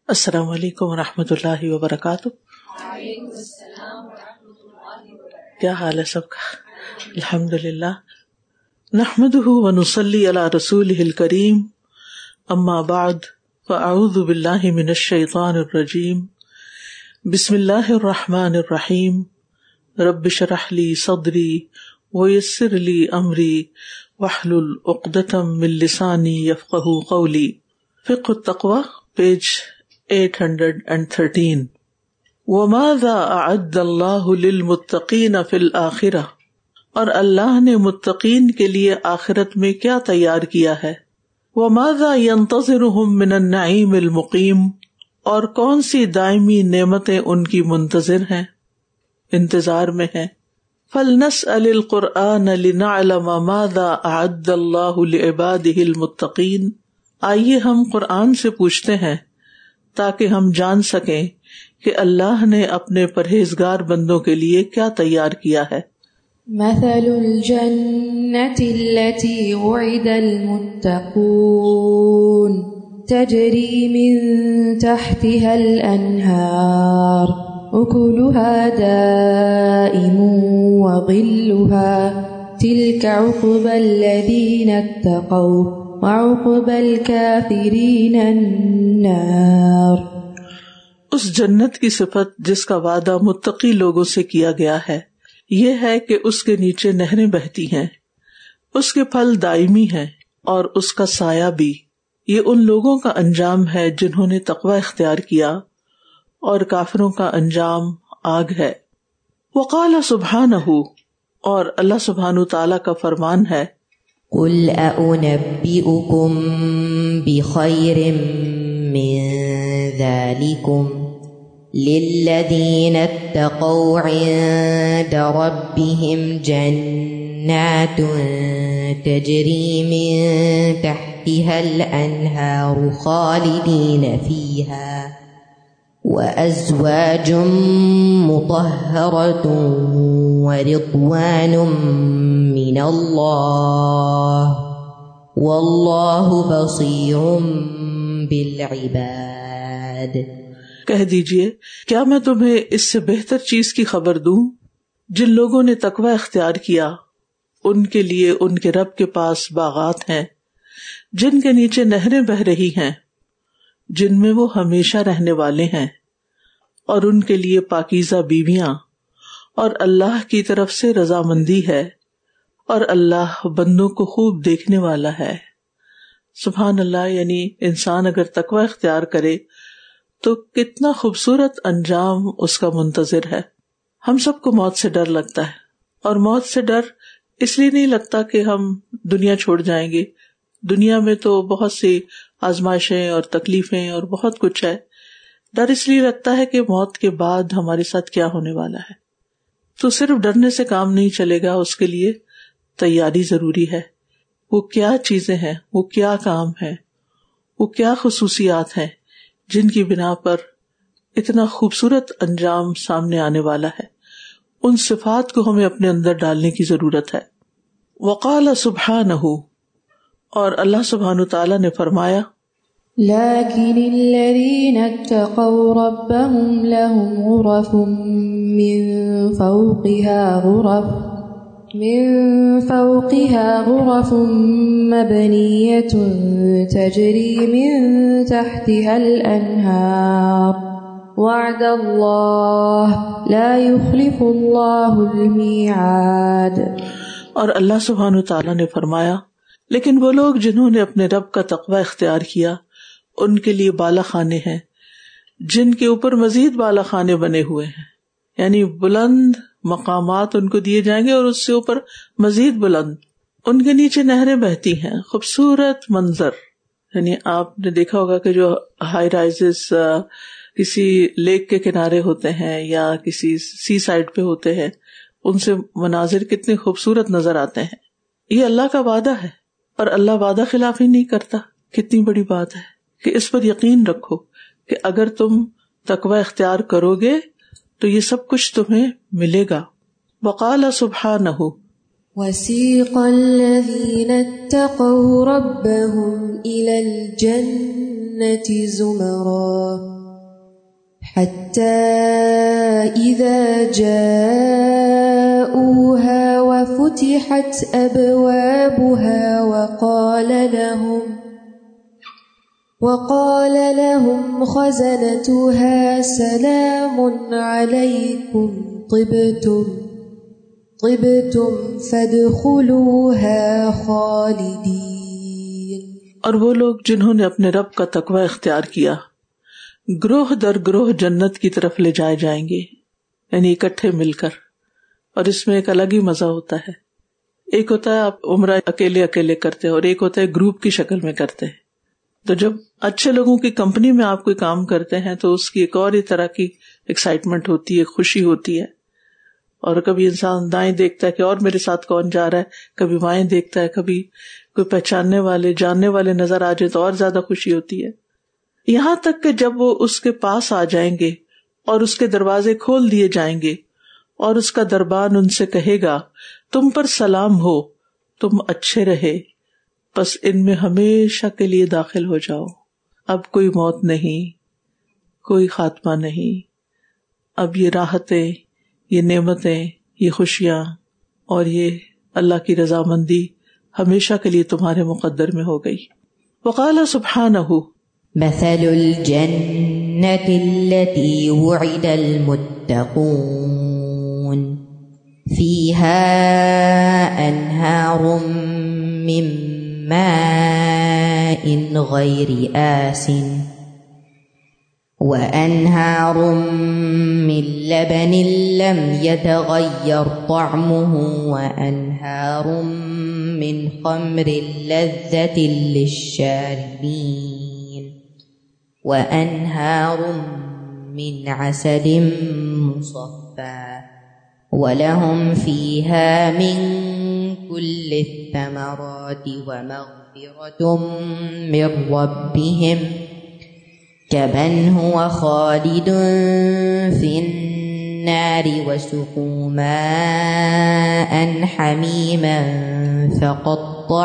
السلام علیکم ورحمۃ اللہ وبرکاتہ۔ کیا حال ہے سب کا؟ الحمدللہ، نحمده ونصلی علی رسولہ الکریم، اما بعد فاعوذ باللہ من الشیطان الرجیم، بسم اللہ الرحمن الرحیم، رب اشرح لی صدری ویسر لی امری واحلل عقدۃ من لسانی یفقہوا قولی۔ فقہ التقوی پیج 813۔ وَمَاذَا أَعَدَّ اللَّهُ لِلْمُتَّقِينَ فِي الْآخِرَةِ، اور اللہ نے متقین کے لیے آخرت میں کیا تیار کیا ہے۔ وَمَاذَا يَنتظِرُهُم مِّنَ النَّعِيمِ الْمُقِيمِ، اور کون سی دائمی نعمتیں ان کی منتظر ہیں، انتظار میں ہیں۔ فَلْنَسْأَلِ الْقُرْآنَ لِنَعْلَمَ مَاذَا أَعَدَّ اللَّهُ لِعِبَادِهِ الْمُتَّقِينَ، آئیے ہم قرآن سے پوچھتے ہیں تاکہ ہم جان سکیں کہ اللہ نے اپنے پرہیزگار بندوں کے لیے کیا تیار کیا ہے۔ مثل الجنة التي وعد المتقون تجري من تحتها الأنهار أكلها دائم وظلها تلك عقبى الذين اتقوا وعقبى الكافرين النار۔ اس جنت کی صفت جس کا وعدہ متقی لوگوں سے کیا گیا ہے یہ ہے کہ اس کے نیچے نہریں بہتی ہیں، اس کے پھل دائمی ہیں اور اس کا سایہ بھی۔ یہ ان لوگوں کا انجام ہے جنہوں نے تقوی اختیار کیا، اور کافروں کا انجام آگ ہے۔ وقال سبحانہ، اور اللہ سبحانہ تعالیٰ کا فرمان ہے، قل أنبئكم بخير من ذلكم للذين اتقوا عند ربهم جنات تجري من تحتها الأنهار خالدين فيها وأزواج مطهرة ورضوان من الله واللہ بصیر بالعباد۔ کہہ دیجئے کیا میں تمہیں اس سے بہتر چیز کی خبر دوں؟ جن لوگوں نے تقوی اختیار کیا ان کے لیے ان کے رب کے پاس باغات ہیں جن کے نیچے نہریں بہ رہی ہیں، جن میں وہ ہمیشہ رہنے والے ہیں، اور ان کے لیے پاکیزہ بیویاں، اور اللہ کی طرف سے رضامندی ہے، اور اللہ بندوں کو خوب دیکھنے والا ہے۔ سبحان اللہ، یعنی انسان اگر تقوی اختیار کرے تو کتنا خوبصورت انجام اس کا منتظر ہے۔ ہم سب کو موت سے ڈر لگتا ہے، اور موت سے ڈر اس لیے نہیں لگتا کہ ہم دنیا چھوڑ جائیں گے۔ دنیا میں تو بہت سی آزمائشیں اور تکلیفیں اور بہت کچھ ہے۔ ڈر اس لیے لگتا ہے کہ موت کے بعد ہمارے ساتھ کیا ہونے والا ہے۔ تو صرف ڈرنے سے کام نہیں چلے گا، اس کے لیے تیاری ضروری ہے۔ وہ کیا چیزیں ہیں، وہ کیا کام ہے، وہ کیا خصوصیات ہیں جن کی بنا پر اتنا خوبصورت انجام سامنے آنے والا ہے، ان صفات کو ہمیں اپنے اندر ڈالنے کی ضرورت ہے۔ وقال سبحانہ، اور اللہ سبحانہ تعالیٰ نے فرمایا، لكن الذين اتقوا ربهم لهم غرف من فوقها غرف مبنية تجري من تحتها الأنهار وعد الله لا يخلف الله الميعاد۔ اور اللہ سبحانہ تعالیٰ نے فرمایا، لیکن وہ لوگ جنہوں نے اپنے رب کا تقوی اختیار کیا ان کے لیے بالا خانے ہیں جن کے اوپر مزید بالا خانے بنے ہوئے ہیں، یعنی بلند مقامات ان کو دیے جائیں گے اور اس سے اوپر مزید بلند، ان کے نیچے نہریں بہتی ہیں، خوبصورت منظر۔ یعنی آپ نے دیکھا ہوگا کہ جو ہائی رائزز کسی لیک کے کنارے ہوتے ہیں یا کسی سی سائڈ پہ ہوتے ہیں، ان سے مناظر کتنے خوبصورت نظر آتے ہیں۔ یہ اللہ کا وعدہ ہے، اور اللہ وعدہ خلافی نہیں کرتا۔ کتنی بڑی بات ہے کہ اس پر یقین رکھو کہ اگر تم تقوی اختیار کرو گے تو یہ سب کچھ تمہیں ملے گا۔ وقال سبحانہ، وسيق الذين اتقوا ربهم إلى الجنة زمرا حتى إذا جاءوها وفتحت أبوابها وقال لهم خزنتها سلام عليكم طبتم فادخلوها خالدین۔ اور وہ لوگ جنہوں نے اپنے رب کا تقوی اختیار کیا گروہ در گروہ جنت کی طرف لے جائے جائیں گے، یعنی اکٹھے مل کر، اور اس میں ایک الگ ہی مزہ ہوتا ہے۔ ایک ہوتا ہے آپ عمرہ اکیلے اکیلے کرتے اور ایک ہوتا ہے گروپ کی شکل میں کرتے ہیں۔ تو جب اچھے لوگوں کی کمپنی میں آپ کوئی کام کرتے ہیں تو اس کی ایک اور ہی طرح کی ایکسائٹمنٹ ہوتی ہے، خوشی ہوتی ہے، اور کبھی انسان دائیں دیکھتا ہے کہ اور میرے ساتھ کون جا رہا ہے، کبھی بائیں دیکھتا ہے، کبھی کوئی پہچاننے والے جاننے والے نظر آ جائے تو اور زیادہ خوشی ہوتی ہے، یہاں تک کہ جب وہ اس کے پاس آ جائیں گے اور اس کے دروازے کھول دیے جائیں گے اور اس کا دربان ان سے کہے گا تم پر سلام ہو، تم اچھے رہے، بس ان میں ہمیشہ کے لیے داخل ہو جاؤ، اب کوئی موت نہیں، کوئی خاتمہ نہیں، اب یہ راحتیں، یہ نعمتیں، یہ خوشیاں اور یہ اللہ کی رضامندی ہمیشہ کے لیے تمہارے مقدر میں ہو گئی۔ وقال سبحانہ مثل الجنة التي وعد المتقون فيها أنهار من ماء غير آسن وأنهار من لبن لم يتغير طعمه وأنهار من خمر لذة للشاربين وأنهار من عسل مصفى ولهم فيها من كل الثمرات ومغفرة من ربهم كمن هو خالد في النار وسقوا ماء حميما فقطع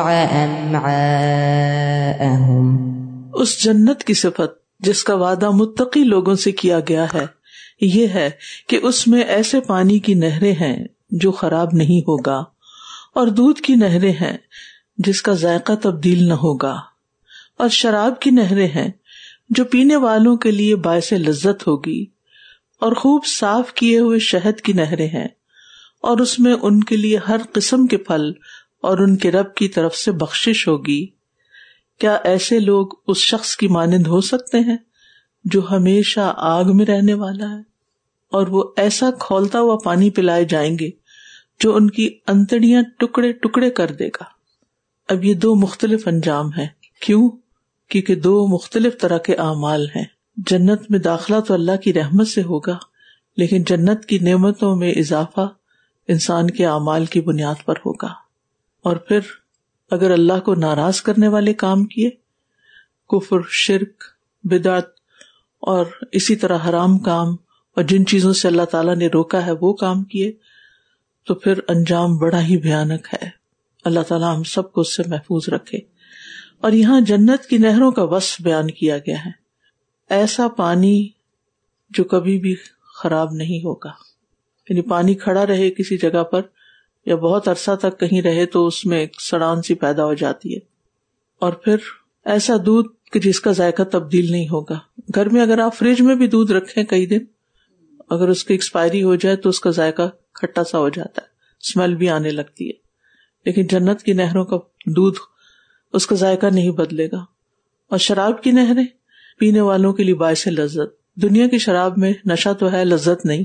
أمعاءهم۔ اس جنت کی صفت جس کا وعدہ متقی لوگوں سے کیا گیا ہے یہ ہے کہ اس میں ایسے پانی کی نہریں ہیں جو خراب نہیں ہوگا، اور دودھ کی نہریں ہیں جس کا ذائقہ تبدیل نہ ہوگا، اور شراب کی نہریں ہیں جو پینے والوں کے لیے باعث لذت ہوگی، اور خوب صاف کیے ہوئے شہد کی نہریں ہیں، اور اس میں ان کے لیے ہر قسم کے پھل اور ان کے رب کی طرف سے بخشش ہوگی۔ کیا ایسے لوگ اس شخص کی مانند ہو سکتے ہیں جو ہمیشہ آگ میں رہنے والا ہے، اور وہ ایسا کھولتا ہوا پانی پلائے جائیں گے جو ان کی انتڑیاں ٹکڑے ٹکڑے کر دے گا۔ اب یہ دو مختلف انجام ہیں، کیوں؟ کیونکہ دو مختلف طرح کے اعمال ہیں۔ جنت میں داخلہ تو اللہ کی رحمت سے ہوگا، لیکن جنت کی نعمتوں میں اضافہ انسان کے اعمال کی بنیاد پر ہوگا۔ اور پھر اگر اللہ کو ناراض کرنے والے کام کیے، کفر، شرک، بدعت اور اسی طرح حرام کام اور جن چیزوں سے اللہ تعالیٰ نے روکا ہے وہ کام کیے، تو پھر انجام بڑا ہی بھیانک ہے۔ اللہ تعالیٰ ہم سب کو اس سے محفوظ رکھے۔ اور یہاں جنت کی نہروں کا وصف بیان کیا گیا ہے، ایسا پانی جو کبھی بھی خراب نہیں ہوگا، یعنی پانی کھڑا رہے کسی جگہ پر یا بہت عرصہ تک کہیں رہے تو اس میں ایک سڑان سی پیدا ہو جاتی ہے، اور پھر ایسا دودھ کہ جس کا ذائقہ تبدیل نہیں ہوگا۔ گھر میں اگر آپ فریج میں بھی دودھ رکھیں کئی دن، اگر اس کی ایکسپائری ہو جائے تو اس کا ذائقہ کھٹا سا ہو جاتا ہے، اسمیل بھی آنے لگتی ہے، لیکن جنت کی نہروں کا دودھ اس کا ذائقہ نہیں بدلے گا۔ اور شراب کی نہریں پینے والوں کے لیے باعث لذت، دنیا کی شراب میں نشہ تو ہے، لذت نہیں۔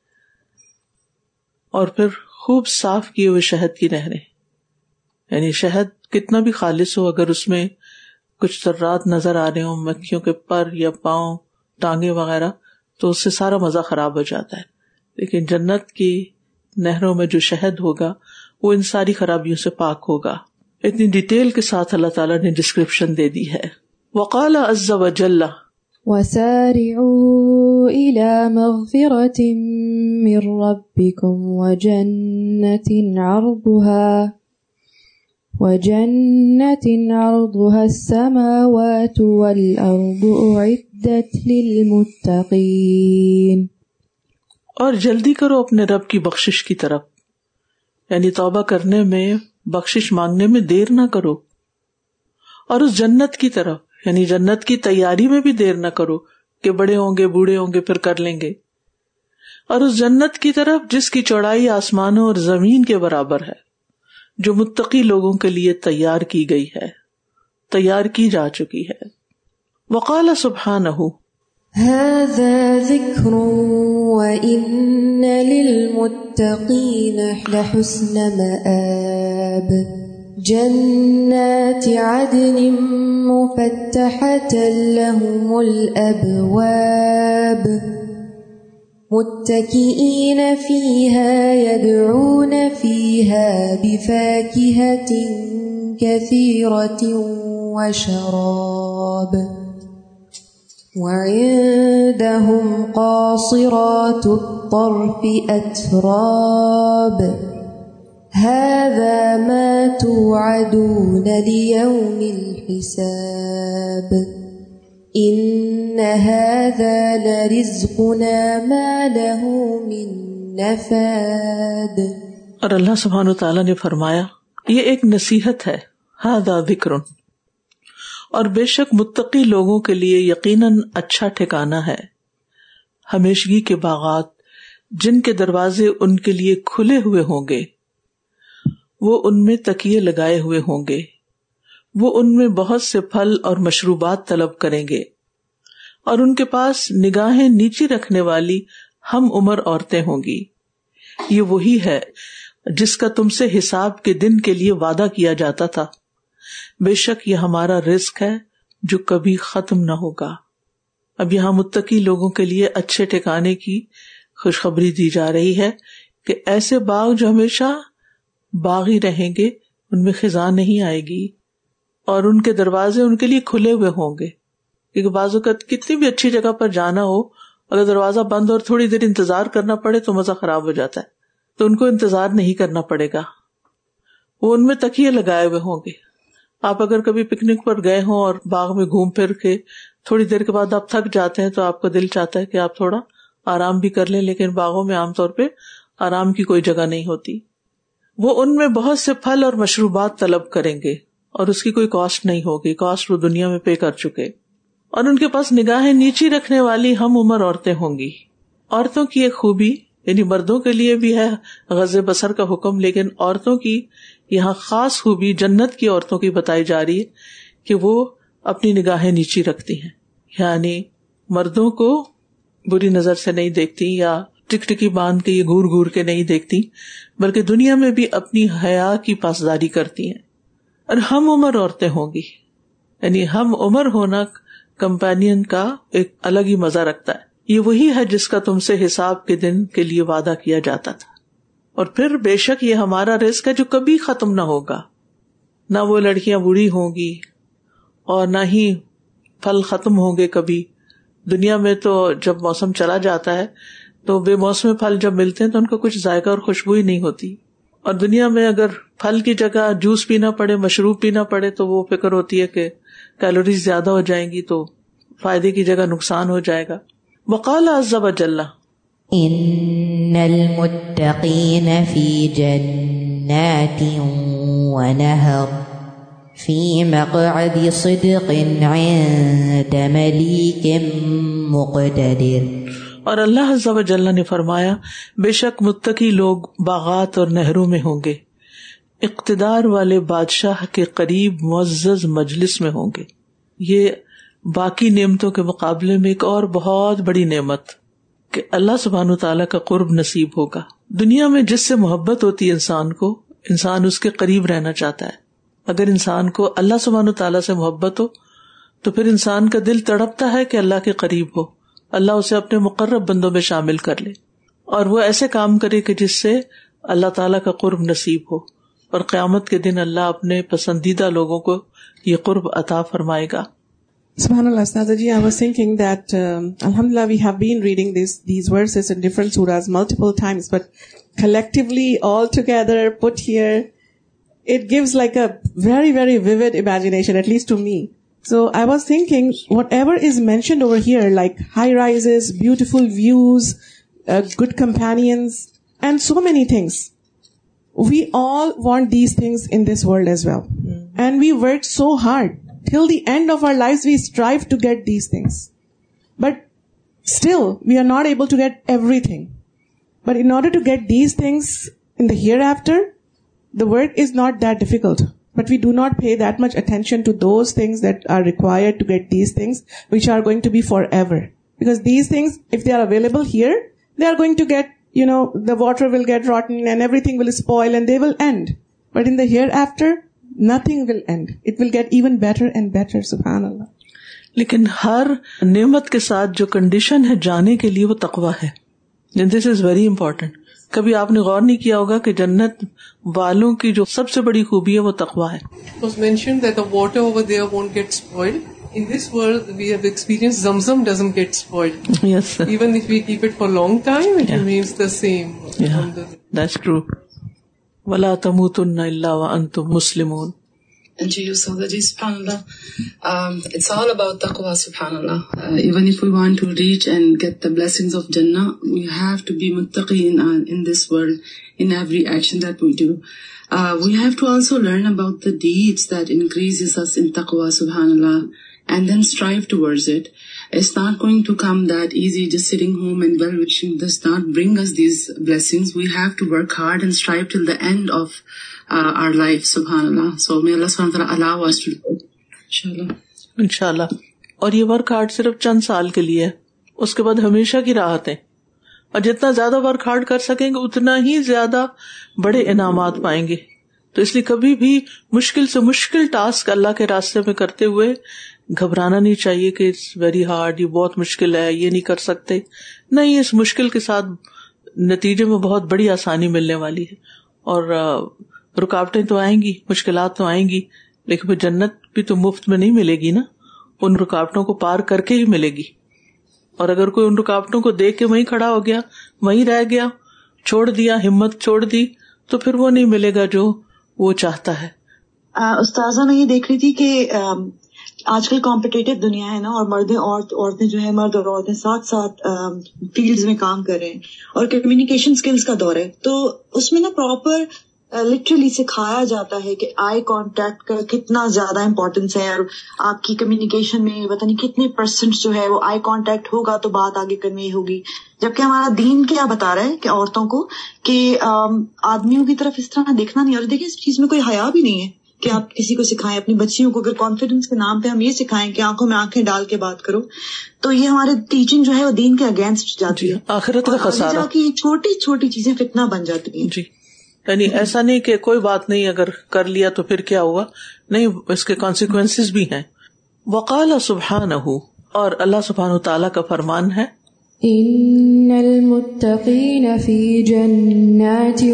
اور پھر خوب صاف کیے ہوئے شہد کی نہریں، یعنی شہد کتنا بھی خالص ہو، اگر اس میں کچھ ذرات نظر آ رہے ہوں، مکھیوں کے پر یا پاؤں، ٹانگیں وغیرہ، تو اس سے سارا مزہ خراب ہو جاتا ہے۔ لیکن جنت کی نہروں میں جو شہد ہوگا وہ ان ساری خرابیوں سے پاک ہوگا۔ اتنی ڈیٹیل کے ساتھ اللہ تعالیٰ نے ڈسکرپشن دے دی ہے۔ وقال عز وجل، وسارعوا إلى مغفرة من ربكم وجنة عرضها السماوات والأرض أعدت للمتقين. اور جلدی کرو اپنے رب کی بخشش کی طرف، یعنی توبہ کرنے میں، بخشش مانگنے میں دیر نہ کرو، اور اس جنت کی طرف، یعنی جنت کی تیاری میں بھی دیر نہ کرو کہ بڑے ہوں گے بوڑھے ہوں گے پھر کر لیں گے، اور اس جنت کی طرف جس کی چوڑائی آسمانوں اور زمین کے برابر ہے، جو متقی لوگوں کے لیے تیار کی گئی ہے، تیار کی جا چکی ہے. وقال سبحانہ هذا ذکر وإن للمتقین لحسن مآب جنات عدن مفتحة لهم الأبواب متكئين فيها يدعون فيها بفاكهة كثيرة وشراب وعندهم قاصرات الطرف أتراب هذا ما توعدون ليوم الحساب إن هذا لرزقنا ما له من نفاد. اور اللہ سبحانہ وتعالی نے فرمایا یہ ایک نصیحت ہے، ھذا ذکر، اور بے شک متقی لوگوں کے لیے یقیناً اچھا ٹھکانہ ہے، ہمیشگی کے باغات جن کے دروازے ان کے لیے کھلے ہوئے ہوں گے، وہ ان میں تکیے لگائے ہوئے ہوں گے، وہ ان میں بہت سے پھل اور مشروبات طلب کریں گے، اور ان کے پاس نگاہیں نیچی رکھنے والی ہم عمر عورتیں ہوں گی. یہ وہی ہے جس کا تم سے حساب کے دن کے لیے وعدہ کیا جاتا تھا، بے شک یہ ہمارا رزق ہے جو کبھی ختم نہ ہوگا. اب یہاں متقی لوگوں کے لیے اچھے ٹھکانے کی خوشخبری دی جا رہی ہے کہ ایسے باغ جو ہمیشہ باغی رہیں گے، ان میں خزاں نہیں آئے گی، اور ان کے دروازے ان کے لیے کھلے ہوئے ہوں گے. کیونکہ بعض اوقات کتنی بھی اچھی جگہ پر جانا ہو، اگر دروازہ بند اور تھوڑی دیر انتظار کرنا پڑے تو مزہ خراب ہو جاتا ہے، تو ان کو انتظار نہیں کرنا پڑے گا، وہ ان میں تکیے لگائے ہوئے ہوں گے. آپ اگر کبھی پکنک پر گئے ہوں اور باغ میں گھوم پھر کے تھوڑی دیر کے بعد آپ تھک جاتے ہیں تو آپ کا دل چاہتا ہے کہ آپ تھوڑا آرام بھی کر لیں، لیکن باغوں میں عام طور پہ آرام کی کوئی جگہ نہیں ہوتی. وہ ان میں بہت سے پھل اور مشروبات طلب کریں گے اور اس کی کوئی کاسٹ نہیں ہوگی، کاسٹ وہ دنیا میں پے کر چکے. اور ان کے پاس نگاہیں نیچی رکھنے والی ہم عمر عورتیں ہوں گی. عورتوں کی ایک خوبی، یعنی مردوں کے لیے بھی ہے غض بصر کا حکم، لیکن عورتوں کی یہاں خاص خوبی جنت کی عورتوں کی بتائی جا رہی ہے کہ وہ اپنی نگاہیں نیچی رکھتی ہیں، یعنی مردوں کو بری نظر سے نہیں دیکھتی یا ٹکٹکی باندھ کے یہ گور گور کے نہیں دیکھتی، بلکہ دنیا میں بھی اپنی حیا کی پاسداری کرتی ہیں. اور ہم عمر عورتیں ہوں گی، یعنی ہم عمر ہونا کمپینین کا ایک الگ ہی مزہ رکھتا ہے. یہ وہی ہے جس کا تم سے حساب کے دن کے لیے وعدہ کیا جاتا تھا. اور پھر بے شک یہ ہمارا رزق ہے جو کبھی ختم نہ ہوگا. نہ وہ لڑکیاں بوڑھی ہوں گی اور نہ ہی پھل ختم ہوں گے کبھی. دنیا میں تو جب موسم چلا جاتا ہے تو بے موسم پھل جب ملتے ہیں تو ان کا کچھ ذائقہ اور خوشبو ہی نہیں ہوتی. اور دنیا میں اگر پھل کی جگہ جوس پینا پڑے، مشروب پینا پڑے، تو وہ فکر ہوتی ہے کہ کیلوریز زیادہ ہو جائیں گی تو فائدے کی جگہ نقصان ہو جائے گا. وقال عز وجل ان المتقین فی جنات ونہر فی مقعد صدق عند ملیک مقتدر. اور اللہ عز و جل نے فرمایا بے شک متقی لوگ باغات اور نہروں میں ہوں گے، اقتدار والے بادشاہ کے قریب معزز مجلس میں ہوں گے. یہ باقی نعمتوں کے مقابلے میں ایک اور بہت بڑی نعمت کہ اللہ سبحانہ تعالیٰ کا قرب نصیب ہوگا. دنیا میں جس سے محبت ہوتی ہے انسان اس کے قریب رہنا چاہتا ہے. اگر انسان کو اللہ سبحانہ تعالیٰ سے محبت ہو تو پھر انسان کا دل تڑپتا ہے کہ اللہ کے قریب ہو، اللہ اسے اپنے مقرب بندوں میں شامل کر لے، اور وہ ایسے کام کرے کہ جس سے اللہ تعالیٰ کا قرب نصیب ہو. اور قیامت کے دن اللہ اپنے پسندیدہ لوگوں کو یہ قرب عطا فرمائے گا. Subhanallah, Ustazaji, I was thinking that Alhamdulillah, we have been reading these verses in different surahs multiple times, but collectively, all together, put here, it gives like a very, very vivid imagination, at least to me. So I was thinking, whatever is mentioned over here, like high rises, beautiful views, good companions, and so many things, we all want these things in this world as well. And we work so hard. Till the end of our lives, we strive to get these things. But still, we are not able to get everything. But in order to get these things in the hereafter, the work is not that difficult. But we do not pay that much attention to those things that are required to get these things, which are going to be forever. Because these things, if they are available here, they are going to get, the water will get rotten and everything will spoil and they will end. But in the hereafter, nothing will end. It will get even better and better, subhanallah. لیکن ہر نعمت کے ساتھ جو condition ہے جانے کے لیے وہ تقویٰ ہے. This is very important. کبھی آپ نے غور نہیں کیا ہوگا کہ جنت والوں کی جو سب سے بڑی خوبی ہے وہ تقویٰ ہے. It was mentioned that the water over there won't get spoiled. In this world we have experienced Zamzam doesn't get spoiled. Yes. Even if we keep it for a long time, it remains the same. Yeah, that's true. وَلَا تَمُوتُنَّ إِلَّا وَأَنْتُمْ مُسْلِمُونَ. جی استاذہ جی سبحان اللہ, it's all about taqwa, subhanallah. Even if we want to reach and get the blessings of Jannah, we have to be muttaqi in this world, in every action that we do. We have to also learn about the deeds that increases us in taqwa, subhanallah, and then strive towards it. It's not going to come that easy, just sitting home and well-wishing does not bring us these blessings. We have to work hard and strive till the end of our life, subhanallah. So may Allah subhanahu wa ta'ala allow us to do it, inshallah. انشاءاللہ. اور یہ work hard صرف چند سال کے لیے ہے, اس کے بعد ہمیشہ کی راحت ہے. اور جتنا زیادہ ورک ہارڈ کر سکیں گے اتنا ہی زیادہ بڑے انعامات پائیں گے. تو اس لیے کبھی بھی مشکل سے مشکل ٹاسک اللہ کے راستے میں کرتے ہوئے گھبرانا نہیں چاہیے کہ اٹس ویری ہارڈ, یہ بہت مشکل ہے, یہ نہیں کر سکتے. نہیں, اس مشکل کے ساتھ نتیجے میں بہت بڑی آسانی ملنے والی ہے. اور رکاوٹیں تو آئیں گی, مشکلات تو آئیں گی, لیکن پھر جنت بھی تو مفت میں نہیں ملے گی نا, ان رکاوٹوں کو پار کر کے ہی ملے گی. اور اگر کوئی ان رکاوٹوں کو دیکھ کے وہیں کھڑا ہو گیا, وہیں رہ گیا, چھوڑ دیا, ہمت چھوڑ دی, تو پھر وہ نہیں ملے گا جو وہ چاہتا ہے. استاذہ میں یہ دیکھ رہی تھی کہ آج کل کمپٹیٹو دنیا ہے نا, اور عورتیں جو ہے, مرد اور عورتیں ساتھ ساتھ فیلڈز میں کام کر رہے ہیں, اور کمیونیکیشن سکلز کا دور ہے. تو اس میں نا پراپر لٹرلی سکھایا جاتا ہے کہ آئی کانٹیکٹ کا کتنا زیادہ امپورٹینس ہے, اور آپ کی کمیونیکیشن میں پتہ نہیں کتنے پرسنٹ جو ہے وہ آئی کانٹیکٹ ہوگا تو بات آگے کنوے ہوگی. جبکہ ہمارا دین کیا بتا رہا ہے کہ عورتوں کو کہ آدمیوں کی طرف اس طرح دیکھنا نہیں. اور دیکھیں اس چیز میں کوئی حیا بھی نہیں ہے کہ آپ کسی کو سکھائیں. اپنی بچیوں کو اگر کانفیڈنس کے نام پہ ہم یہ سکھائیں کہ آنکھوں میں آنکھیں ڈال کے بات کرو, تو یہ ہمارے ٹیچنگ جو ہے وہ دین کے اگینسٹ جاتی ہے. آخرت کا خسارہ کی چھوٹی چھوٹی چیزیں فتنہ بن جاتی ہیں. جی, یعنی ایسا نہیں کہ کوئی بات نہیں, اگر کر لیا تو پھر کیا ہوا, نہیں, اس کے کانسیکوینسز بھی ہیں. وقال سبحانہ, اور اللہ سبحانہ تعالیٰ کا فرمان ہے, ان المتقین فی جنات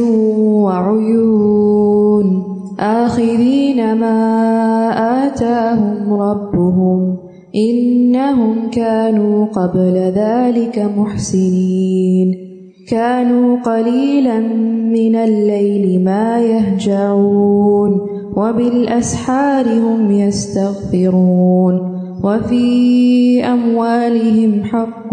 وعیون آخذین ما آتاہم ربهم انہم كانوا قبل ذلك محسنین كانوا قليلا من الليل ما يهجعون وبالأسحار هم يستغفرون وفي أموالهم حق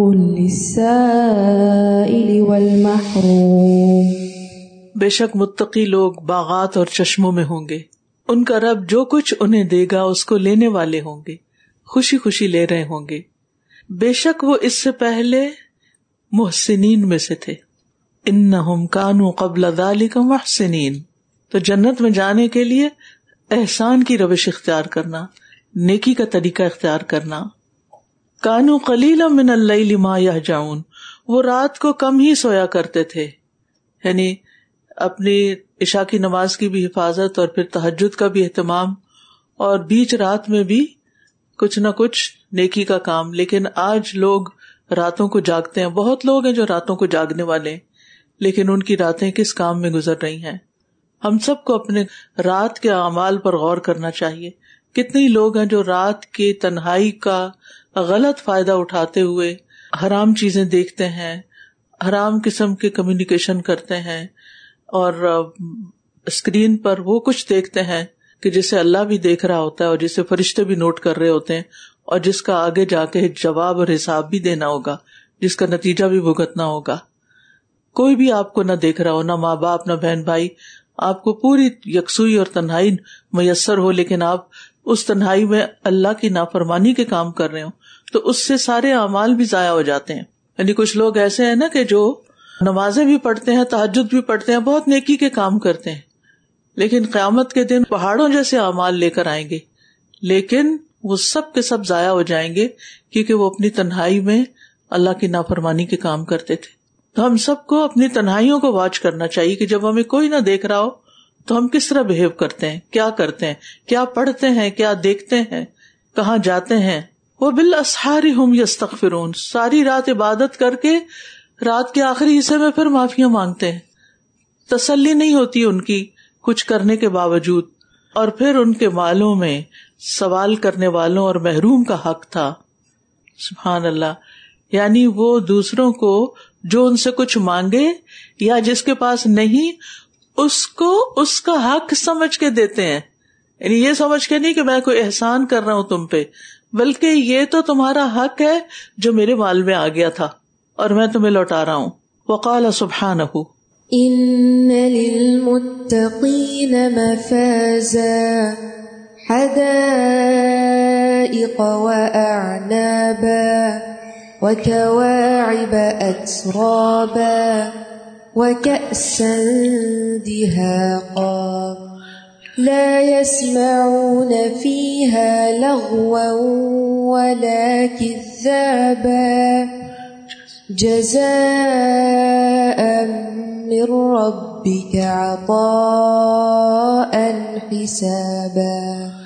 للسائل والمحروم. بے شک متقی لوگ باغات اور چشموں میں ہوں گے, ان کا رب جو کچھ انہیں دے گا اس کو لینے والے ہوں گے, خوشی خوشی لے رہے ہوں گے. بے شک وہ اس سے پہلے محسنین میں سے تھے. انہم کانوا قبل ذالک محسنین. تو جنت میں جانے کے لیے احسان کی روش اختیار کرنا, نیکی کا طریقہ اختیار کرنا. کانوا قلیلا من اللیل ما یہجعون, وہ رات کو کم ہی سویا کرتے تھے, یعنی اپنی عشاء کی نماز کی بھی حفاظت اور پھر تہجد کا بھی اہتمام, اور بیچ رات میں بھی کچھ نہ کچھ نیکی کا کام. لیکن آج لوگ راتوں کو جاگتے ہیں, بہت لوگ ہیں جو راتوں کو جاگنے والے ہیں, لیکن ان کی راتیں کس کام میں گزر رہی ہیں. ہم سب کو اپنے رات کے اعمال پر غور کرنا چاہیے کتنے لوگ ہیں جو رات کی تنہائی کا غلط فائدہ اٹھاتے ہوئے حرام چیزیں دیکھتے ہیں, حرام قسم کے کمیونیکیشن کرتے ہیں, اور اسکرین پر وہ کچھ دیکھتے ہیں کہ جسے اللہ بھی دیکھ رہا ہوتا ہے اور جسے فرشتے بھی نوٹ کر رہے ہوتے ہیں, اور جس کا آگے جا کے جواب اور حساب بھی دینا ہوگا, جس کا نتیجہ بھی بھگتنا ہوگا. کوئی بھی آپ کو نہ دیکھ رہا ہو, نہ ماں باپ, نہ بہن بھائی, آپ کو پوری یکسوئی اور تنہائی میسر ہو, لیکن آپ اس تنہائی میں اللہ کی نافرمانی کے کام کر رہے ہو, تو اس سے سارے اعمال بھی ضائع ہو جاتے ہیں. یعنی کچھ لوگ ایسے ہیں نا کہ جو نمازیں بھی پڑھتے ہیں, تہجد بھی پڑھتے ہیں, بہت نیکی کے کام کرتے ہیں, لیکن قیامت کے دن پہاڑوں جیسے اعمال لے کر آئیں گے, لیکن وہ سب کے سب ضائع ہو جائیں گے کیونکہ وہ اپنی تنہائی میں اللہ کی نافرمانی کے کام کرتے تھے. تو ہم سب کو اپنی تنہائیوں کو واچ کرنا چاہیے کہ جب ہمیں کوئی نہ دیکھ رہا ہو تو ہم کس طرح بہیو کرتے ہیں, کیا کرتے ہیں, کیا پڑھتے ہیں, کیا دیکھتے ہیں, کہاں جاتے ہیں. وَبِالْأَسْحَارِ هُمْ يَسْتَغْفِرُونَ, ساری رات عبادت کر کے رات کے آخری حصے میں پھر معافیاں مانگتے ہیں. تسلی نہیں ہوتی ان کی کچھ کرنے کے باوجود, اور پھر ان کے مالوں میں سوال کرنے والوں اور محروم کا حق تھا. سبحان اللہ. یعنی وہ دوسروں کو جو ان سے کچھ مانگے یا جس کے پاس نہیں, اس کو اس کا حق سمجھ کے دیتے ہیں. یعنی یہ سمجھ کے نہیں کہ میں کوئی احسان کر رہا ہوں تم پہ, بلکہ یہ تو تمہارا حق ہے جو میرے مال میں آ گیا تھا اور میں تمہیں لوٹا رہا ہوں. وقال سبحانہ ان للمتقین مفازا حدائق واعنابا وكواعب أترابا وكأسا دهاقا لا يسمعون فيها لغوا ولا كذابا جزاء من ربك عطاء حسابا.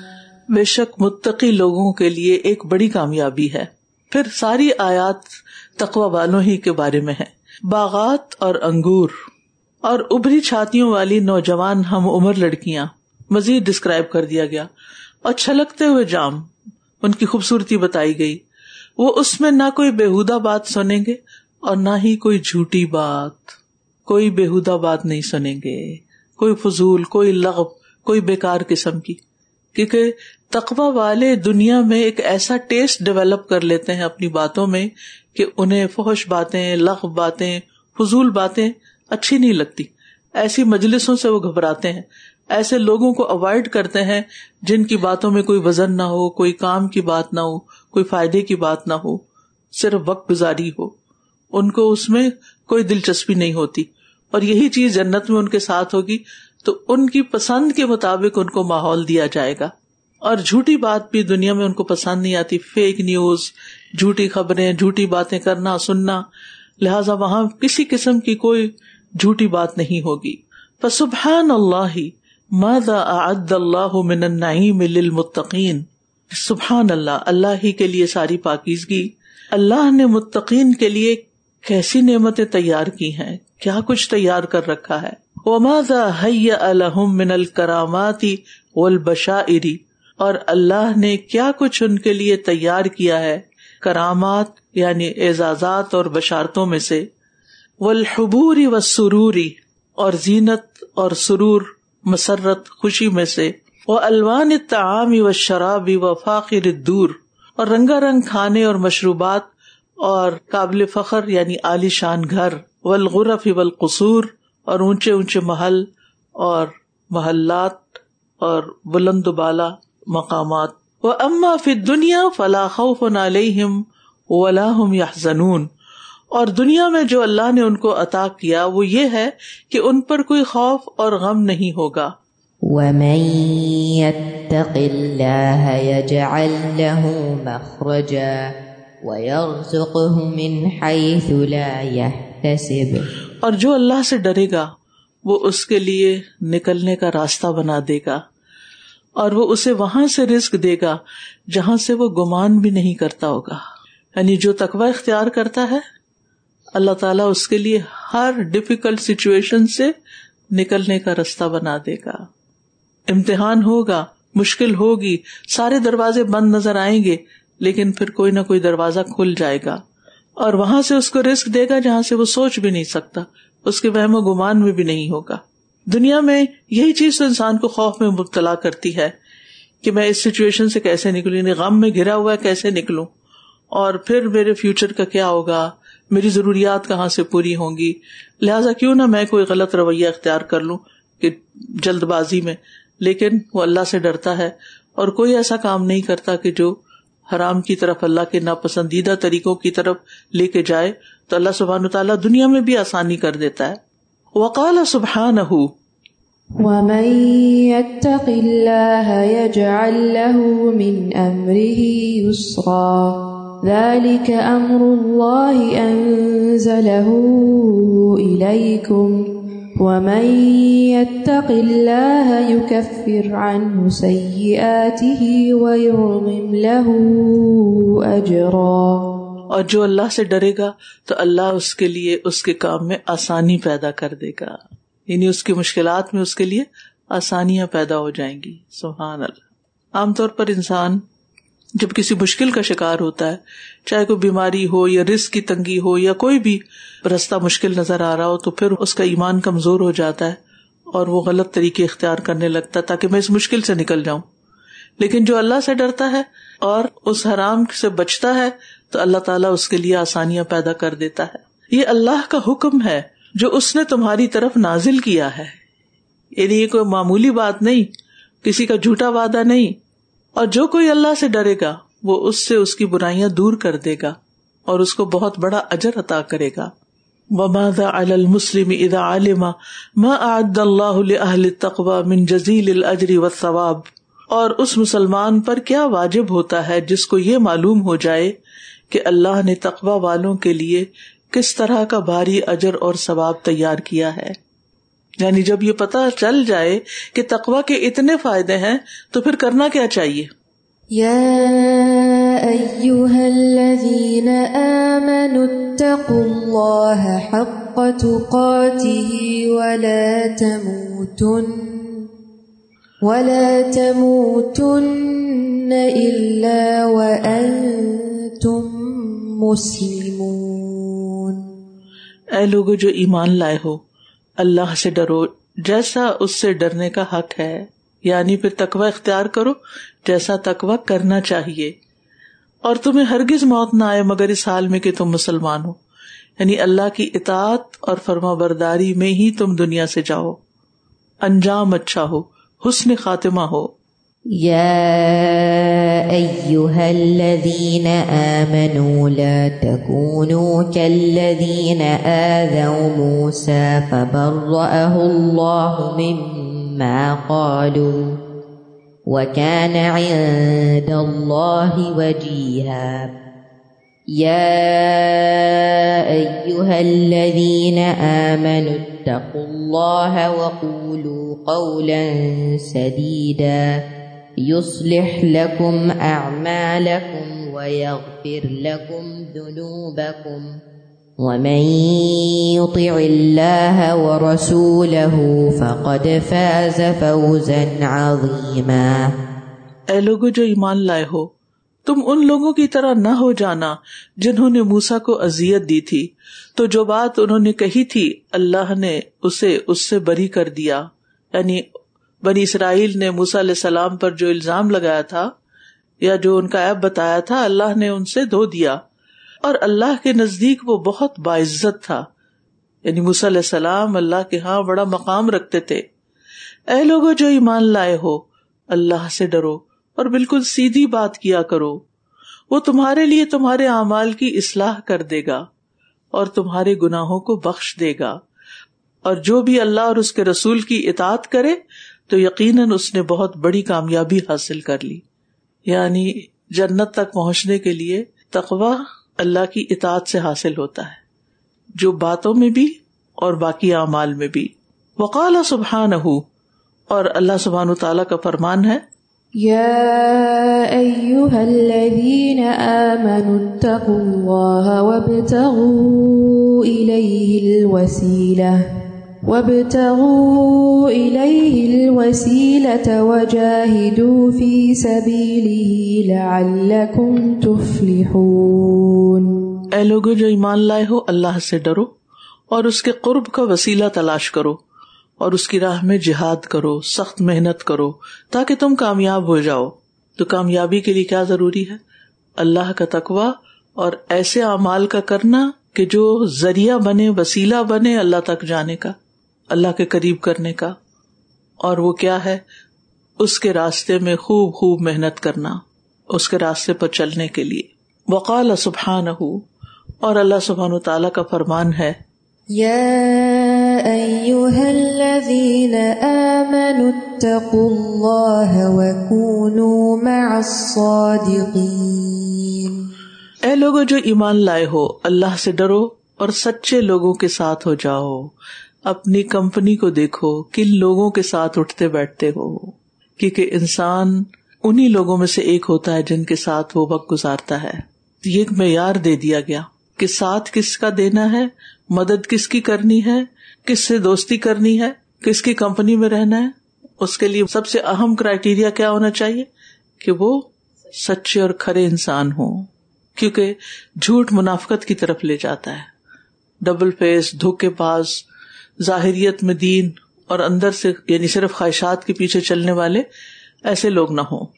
بے شک متقی لوگوں کے لیے ایک بڑی کامیابی ہے. پھر ساری آیات تقوی والوں ہی کے بارے میں ہے. باغات اور انگور اور ابری چھاتیوں والی نوجوان ہم عمر لڑکیاں مزید ڈسکرائب کر دیا گیا, اور چھلکتے ہوئے جام, ان کی خوبصورتی بتائی گئی. وہ اس میں نہ کوئی بےہودہ بات سنیں گے اور نہ ہی کوئی جھوٹی بات, کوئی بےہودہ بات نہیں سنیں گے, کوئی فضول, کوئی لغو, کوئی بیکار قسم کی. کیونکہ تقوی والے دنیا میں ایک ایسا ٹیسٹ ڈیولپ کر لیتے ہیں اپنی باتوں میں کہ انہیں فحش باتیں, لغو باتیں, فضول باتیں اچھی نہیں لگتی. ایسی مجلسوں سے وہ گھبراتے ہیں, ایسے لوگوں کو اوائڈ کرتے ہیں جن کی باتوں میں کوئی وزن نہ ہو, کوئی کام کی بات نہ ہو, کوئی فائدے کی بات نہ ہو, صرف وقت گزاری ہو. ان کو اس میں کوئی دلچسپی نہیں ہوتی, اور یہی چیز جنت میں ان کے ساتھ ہوگی. تو ان کی پسند کے مطابق ان کو ماحول دیا جائے گا. اور جھوٹی بات بھی دنیا میں ان کو پسند نہیں آتی, فیک نیوز, جھوٹی خبریں, جھوٹی باتیں کرنا سننا, لہذا وہاں کسی قسم کی کوئی جھوٹی بات نہیں ہوگی. فسبحان اللہ ماذا اعد اللہ من النعیم للمتقین. سبحان اللہ, اللہ ہی کے لیے ساری پاکیزگی. اللہ نے متقین کے لیے کیسی نعمتیں تیار کی ہیں, کیا کچھ تیار کر رکھا ہے. وماذا هيأ لهم من الکرامات والبشائر, اور اللہ نے کیا کچھ ان کے لیے تیار کیا ہے کرامات یعنی اعزازات اور بشارتوں میں سے. والحبور والسرور, اور زینت اور سرور, مسرت, خوشی میں سے. والوان الطعام والشراب وفاخر الدور, اور رنگا رنگ کھانے اور مشروبات اور قابل فخر یعنی عالی شان گھر. والغرف والقصور, اور اونچے اونچے محل اور محلات اور بلند و بالا مقامات. وَأَمَّا فِي الدُّنْيَا فَلَا خَوْفٌ عَلَيْهِمْ وَلَا هُمْ يَحْزَنُونَ, اور دنیا میں جو اللہ نے ان کو عطا کیا وہ یہ ہے کہ ان پر کوئی خوف اور غم نہیں ہوگا. وَمَن يَتَّقِ اللَّهَ يَجْعَل لَّهُ مَخْرَجًا وَيَرْزُقْهُ مِنْ حَيْثُ لَا يَحْتَسِبُ, اور جو اللہ سے ڈرے گا وہ اس کے لیے نکلنے کا راستہ بنا دے گا, اور وہ اسے وہاں سے رزق دے گا جہاں سے وہ گمان بھی نہیں کرتا ہوگا. یعنی جو تقوی اختیار کرتا ہے اللہ تعالیٰ اس کے لیے ہر ڈیفیکلٹ سچویشن سے نکلنے کا راستہ بنا دے گا. امتحان ہوگا مشکل ہوگی, سارے دروازے بند نظر آئیں گے, لیکن پھر کوئی نہ کوئی دروازہ کھل جائے گا اور وہاں سے اس کو رزق دے گا جہاں سے وہ سوچ بھی نہیں سکتا, اس کے وہم و گمان میں بھی نہیں ہوگا. دنیا میں یہی چیز تو انسان کو خوف میں مبتلا کرتی ہے کہ میں اس سچویشن سے کیسے نکلوں, یعنی غم میں گھرا ہوا ہے کیسے نکلوں, اور پھر میرے فیوچر کا کیا ہوگا, میری ضروریات کہاں سے پوری ہوں گی, لہٰذا کیوں نہ میں کوئی غلط رویہ اختیار کر لوں کہ جلد بازی میں. لیکن وہ اللہ سے ڈرتا ہے اور کوئی ایسا کام نہیں کرتا کہ جو حرام کی طرف, اللہ کے ناپسندیدہ طریقوں کی طرف لے کے جائے, تو اللہ سبحانہ وتعالیٰ دنیا میں بھی آسانی کر دیتا ہے. وقال سبحانہ وَمَن يَتَّقِ اللَّهَ يَجْعَل لَّهُ مِنْ أَمْرِهِ يُسْرًا ذَلِكَ أَمْرُ اللَّهِ أَنزَلَهُ إِلَيْكُمْ وَمَن يَتَّقِ اللَّهَ يُكَفِّرْ عَنْهُ سَيِّئَاتِهِ وَيُعْظِمْ لَهُ أَجْرًا. اور جو اللہ سے ڈرے گا تو اللہ اس کے لیے اس کے کام میں آسانی پیدا کر دے گا, یعنی اس کی مشکلات میں اس کے لیے آسانیاں پیدا ہو جائیں گی. سبحان اللہ. عام طور پر انسان جب کسی مشکل کا شکار ہوتا ہے, چاہے کوئی بیماری ہو یا رزق کی تنگی ہو یا کوئی بھی رستہ مشکل نظر آ رہا ہو, تو پھر اس کا ایمان کمزور ہو جاتا ہے اور وہ غلط طریقے اختیار کرنے لگتا ہے تاکہ میں اس مشکل سے نکل جاؤں. لیکن جو اللہ سے ڈرتا ہے اور اس حرام سے بچتا ہے تو اللہ تعالیٰ اس کے لیے آسانیاں پیدا کر دیتا ہے. یہ اللہ کا حکم ہے جو اس نے تمہاری طرف نازل کیا ہے, یعنی یہ کوئی معمولی بات نہیں, کسی کا جھوٹا وعدہ نہیں. اور جو کوئی اللہ سے ڈرے گا وہ اس سے اس کی برائیاں دور کر دے گا اور اس کو بہت بڑا اجر عطا کرے گا. وَمَاذَا عَلَى الْمُسْلِمِ إِذَا عَلِمَ مَا أَعَدَّ اللَّهُ لِأَهْلِ التَّقْوَى مِنْ جَزِيلِ الْأَجْرِ وَالثَّوَابِ. اور اس مسلمان پر کیا واجب ہوتا ہے جس کو یہ معلوم ہو جائے کہ اللہ نے تقوی والوں کے لیے کس طرح کا بھاری اجر اور ثواب تیار کیا ہے. یعنی جب یہ پتہ چل جائے کہ تقوی کے اتنے فائدے ہیں تو پھر کرنا کیا چاہیے. یا ایھا الذین آمنوا اتقوا اللہ حق تقاتہ ولا تموتن الا وانتم مسلمون. اے لوگو جو ایمان لائے ہو, اللہ سے ڈرو جیسا اس سے ڈرنے کا حق ہے, یعنی پھر تقوی اختیار کرو جیسا تقوی کرنا چاہیے, اور تمہیں ہرگز موت نہ آئے مگر اس حال میں کہ تم مسلمان ہو, یعنی اللہ کی اطاعت اور فرما برداری میں ہی تم دنیا سے جاؤ, انجام اچھا ہو, حسن خاتمہ ہو. يا أيها الذين آمنوا لا تكونوا كالذين آذوا موسى فبرأه الله مما قالوا وكان عند الله وجيها. يا أيها الذين آمنوا اتقوا الله وقولوا قولا سديدا يصلح لكم أعمالكم ويغفر لكم ذنوبكم ومن يطع الله ورسوله فقد فاز فوزا عظيما. اے لوگو جو ایمان لائے ہو, تم ان لوگوں کی طرح نہ ہو جانا جنہوں نے موسیٰ کو اذیت دی تھی, تو جو بات انہوں نے کہی تھی اللہ نے اسے اس سے بری کر دیا. یعنی بنی اسرائیل نے موسیٰ علیہ السلام پر جو الزام لگایا تھا یا جو ان کا عیب بتایا تھا, اللہ نے ان سے دھو دیا, اور اللہ کے نزدیک وہ بہت باعزت تھا. یعنی موسیٰ علیہ السلام اللہ کے ہاں بڑا مقام رکھتے تھے. اے لوگو جو ایمان لائے ہو, اللہ سے ڈرو اور بالکل سیدھی بات کیا کرو, وہ تمہارے لیے تمہارے اعمال کی اصلاح کر دے گا اور تمہارے گناہوں کو بخش دے گا. اور جو بھی اللہ اور اس کے رسول کی اطاعت کرے تو یقیناً اس نے بہت بڑی کامیابی حاصل کر لی. یعنی جنت تک پہنچنے کے لیے تقوی اللہ کی اطاعت سے حاصل ہوتا ہے, جو باتوں میں بھی اور باقی اعمال میں بھی. وقال سبحانہ, اور اللہ سبحانہ تعالیٰ کا فرمان ہے, یا ایھا الذین آمنوا اتقوا اللہ وابتغوا الیہ الوسیلہ وابتغوا إليه الوسيلة وجاهدوا في سبيله لعلكم تفلحون. اے لوگو جو ایمان لائے ہو، اللہ سے ڈرو اور اس کے قرب کا وسیلہ تلاش کرو اور اس کی راہ میں جہاد کرو، سخت محنت کرو تاکہ تم کامیاب ہو جاؤ. تو کامیابی کے لیے کیا ضروری ہے؟ اللہ کا تقوی اور ایسے اعمال کا کرنا کہ جو ذریعہ بنے، وسیلہ بنے اللہ تک جانے کا، اللہ کے قریب کرنے کا. اور وہ کیا ہے؟ اس کے راستے میں خوب خوب محنت کرنا، اس کے راستے پر چلنے کے لیے. وقال سبحانہ، اور اللہ سبحانہ تعالیٰ کا فرمان ہے، يا أيها الذين آمنوا اتقوا الله وكونوا مع الصادقين. اے لوگو جو ایمان لائے ہو، اللہ سے ڈرو اور سچے لوگوں کے ساتھ ہو جاؤ. اپنی کمپنی کو دیکھو، کن لوگوں کے ساتھ اٹھتے بیٹھتے ہو، کیونکہ انسان انہی لوگوں میں سے ایک ہوتا ہے جن کے ساتھ وہ وقت گزارتا ہے. یہ ایک معیار دے دیا گیا کہ ساتھ کس کا دینا ہے، مدد کس کی کرنی ہے، کس سے دوستی کرنی ہے، کس کی کمپنی میں رہنا ہے. اس کے لیے سب سے اہم کرائیٹیریا کیا ہونا چاہیے کہ وہ سچے اور کھرے انسان ہوں، کیونکہ جھوٹ منافقت کی طرف لے جاتا ہے. ڈبل فیس، دھوکے باز، ظاہریت میں دین اور اندر سے یعنی صرف خواہشات کے پیچھے چلنے والے ایسے لوگ نہ ہوں.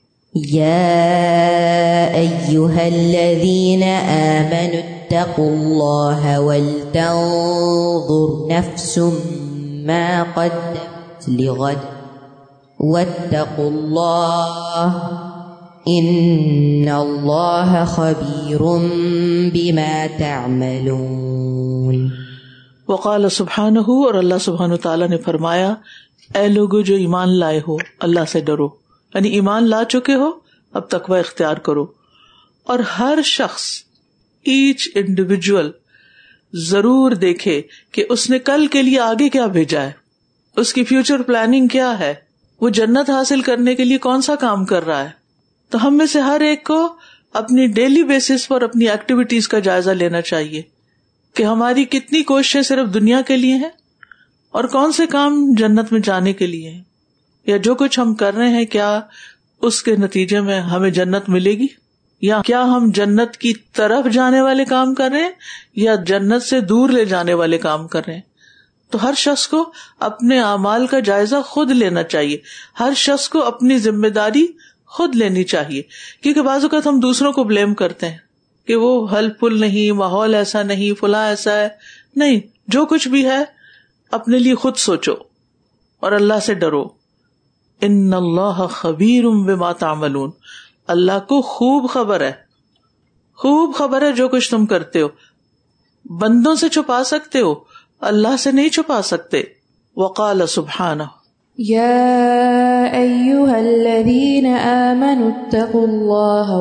يا أيها الذين آمنوا اتقوا الله ولتنظر نفس ما قدمت لغد واتقوا الله إن الله خبير بما تعملون. وقال سبحانہ، اور اللہ سبحانہ تعالیٰ نے فرمایا، اے لوگو جو ایمان لائے ہو، اللہ سے ڈرو. یعنی ایمان لا چکے ہو، اب تقوی اختیار کرو. اور ہر شخص، ایچ انڈیویجول ضرور دیکھے کہ اس نے کل کے لیے آگے کیا بھیجا ہے، اس کی فیوچر پلاننگ کیا ہے، وہ جنت حاصل کرنے کے لیے کون سا کام کر رہا ہے. تو ہم میں سے ہر ایک کو اپنی ڈیلی بیسس پر اپنی ایکٹیویٹیز کا جائزہ لینا چاہیے کہ ہماری کتنی کوششیں صرف دنیا کے لیے ہیں اور کون سے کام جنت میں جانے کے لیے ہیں، یا جو کچھ ہم کر رہے ہیں کیا اس کے نتیجے میں ہمیں جنت ملے گی، یا کیا ہم جنت کی طرف جانے والے کام کر رہے ہیں یا جنت سے دور لے جانے والے کام کر رہے ہیں. تو ہر شخص کو اپنے اعمال کا جائزہ خود لینا چاہیے، ہر شخص کو اپنی ذمہ داری خود لینی چاہیے. کیونکہ بعض اوقات ہم دوسروں کو بلیم کرتے ہیں کہ وہ ہیلپ فل نہیں، ماحول ایسا نہیں، فلاں ایسا ہے. نہیں، جو کچھ بھی ہے اپنے لیے خود سوچو اور اللہ سے ڈرو. ان اللہ خبیر بما تعملون، اللہ کو خوب خبر ہے، خوب خبر ہے جو کچھ تم کرتے ہو. بندوں سے چھپا سکتے ہو، اللہ سے نہیں چھپا سکتے. وقال سبحانہ، يا أيها الذين آمنوا اتقوا الله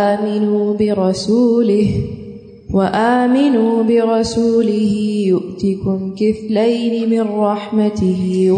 وآمنوا برسوله يؤتكم كفلين من رحمته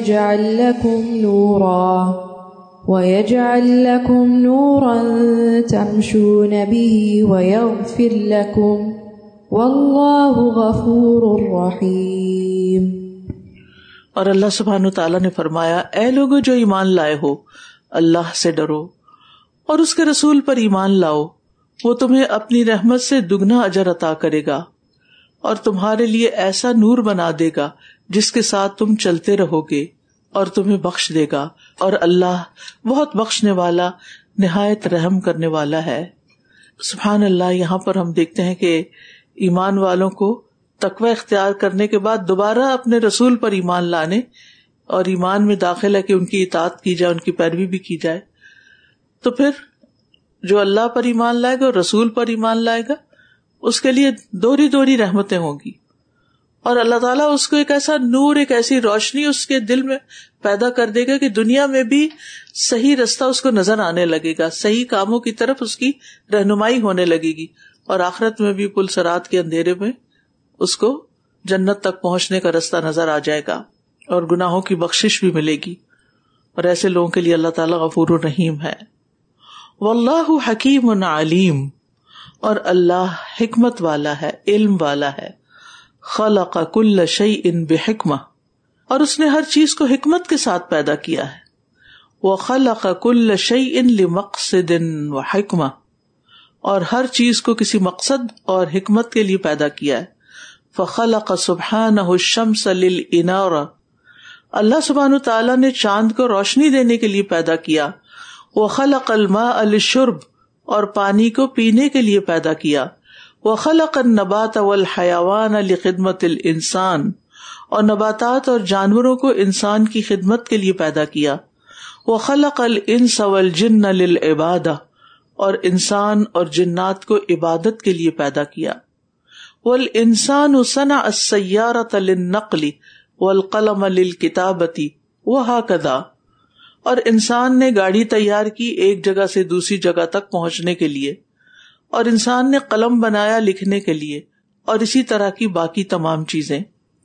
ويجعل لكم نورا تمشون به ويغفر لكم والله غفور رحيم. اور اللہ سبحانہ تعالیٰ نے فرمایا، اے لوگو جو ایمان لائے ہو، اللہ سے ڈرو اور اس کے رسول پر ایمان لاؤ، وہ تمہیں اپنی رحمت سے دگنا اجر عطا کرے گا اور تمہارے لیے ایسا نور بنا دے گا جس کے ساتھ تم چلتے رہو گے اور تمہیں بخش دے گا. اور اللہ بہت بخشنے والا، نہایت رحم کرنے والا ہے. سبحان اللہ. یہاں پر ہم دیکھتے ہیں کہ ایمان والوں کو تقوی اختیار کرنے کے بعد دوبارہ اپنے رسول پر ایمان لانے اور ایمان میں داخل ہے کہ ان کی اطاعت کی جائے، ان کی پیروی بھی کی جائے. تو پھر جو اللہ پر ایمان لائے گا اور رسول پر ایمان لائے گا اس کے لیے دوہری دوہری رحمتیں ہوں گی، اور اللہ تعالیٰ اس کو ایک ایسا نور، ایک ایسی روشنی اس کے دل میں پیدا کر دے گا کہ دنیا میں بھی صحیح رستہ اس کو نظر آنے لگے گا، صحیح کاموں کی طرف اس کی رہنمائی ہونے لگے گی، اور آخرت میں بھی پل صراط کے اندھیرے میں اس کو جنت تک پہنچنے کا رستہ نظر آ جائے گا اور گناہوں کی بخشش بھی ملے گی. اور ایسے لوگوں کے لیے اللہ تعالیٰ غفور الرحیم ہے. واللہ حکیم علیم، اور اللہ حکمت والا ہے، علم والا ہے. خلق کل شیء بحکمہ، اور اس نے ہر چیز کو حکمت کے ساتھ پیدا کیا ہے. وَخَلَقَ كُلَّ شَيْءٍ لِمَقْصِدٍ وَحِکْمَةٍ، اور ہر چیز کو کسی مقصد اور حکمت کے لیے پیدا کیا ہے. فَخَلَقَ سُبْحَانَهُ الشَّمْسَ لِلْإِنَارَةِ، اللہ سبحانہ تعالیٰ نے چاند کو روشنی دینے کے لیے پیدا کیا. وَخَلَقَ الْمَاءَ لِلشُّرْبِ، اور پانی کو پینے کے لیے پیدا کیا. وَخَلَقَ النَّبَاتَ وَالْحَيَوَانَ لِخِدْمَةِ الْإِنسَانِ، اور نباتات اور جانوروں کو انسان کی خدمت کے لیے پیدا کیا. وَخَلَقَ الْإِنسَ وَالْجِنَّ لِلْعِبَادَةِ، اور انسان اور جنات کو عبادت کے لیے پیدا کیا. وَالْإِنسَانُ صَنَعَ السَّيَّارَةَ لِلنَّقْلِ وَالْقَلَمَ لِلْكِتَابَةِ وَهَكَذَا، اور انسان نے گاڑی تیار کی ایک جگہ سے دوسری جگہ تک پہنچنے کے لیے، اور انسان نے قلم بنایا لکھنے کے لیے، اور اسی طرح کی باقی تمام چیزیں.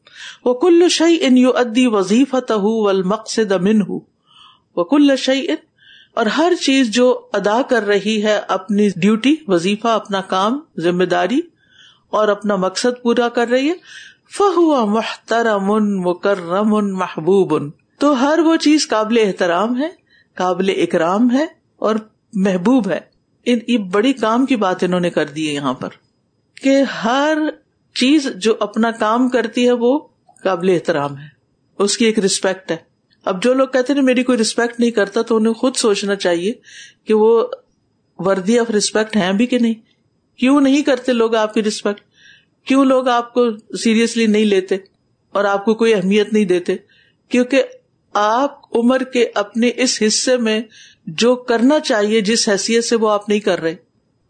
وَكُلُّ شَيْءٍ يُؤَدِّي وَظِيفَتَهُ وَالْمَقْصِدَ مِنْهُ، وَكُلُّ شَيْءٍ، اور ہر چیز جو ادا کر رہی ہے اپنی ڈیوٹی، وظیفہ، اپنا کام، ذمہ داری، اور اپنا مقصد پورا کر رہی ہے. فَهُوَ مُحْتَرَمٌ مُكَرَّمٌ مَحْبُوبٌ، تو ہر وہ چیز قابل احترام ہے، قابل اکرام ہے اور محبوب ہے. یہ بڑی کام کی بات انہوں نے کر دی ہے یہاں پر، کہ ہر چیز جو اپنا کام کرتی ہے وہ قابل احترام ہے، اس کی ایک رسپیکٹ ہے. اب جو لوگ کہتے ہیں میری کوئی رسپیکٹ نہیں کرتا، تو انہیں خود سوچنا چاہیے کہ وہ وردی آف رسپیکٹ ہیں بھی کہ نہیں. کیوں نہیں کرتے لوگ آپ کی رسپیکٹ؟ کیوں لوگ آپ کو سیریسلی نہیں لیتے اور آپ کو کوئی اہمیت نہیں دیتے؟ کیونکہ آپ عمر کے اپنے اس حصے میں جو کرنا چاہیے، جس حیثیت سے وہ آپ نہیں کر رہے.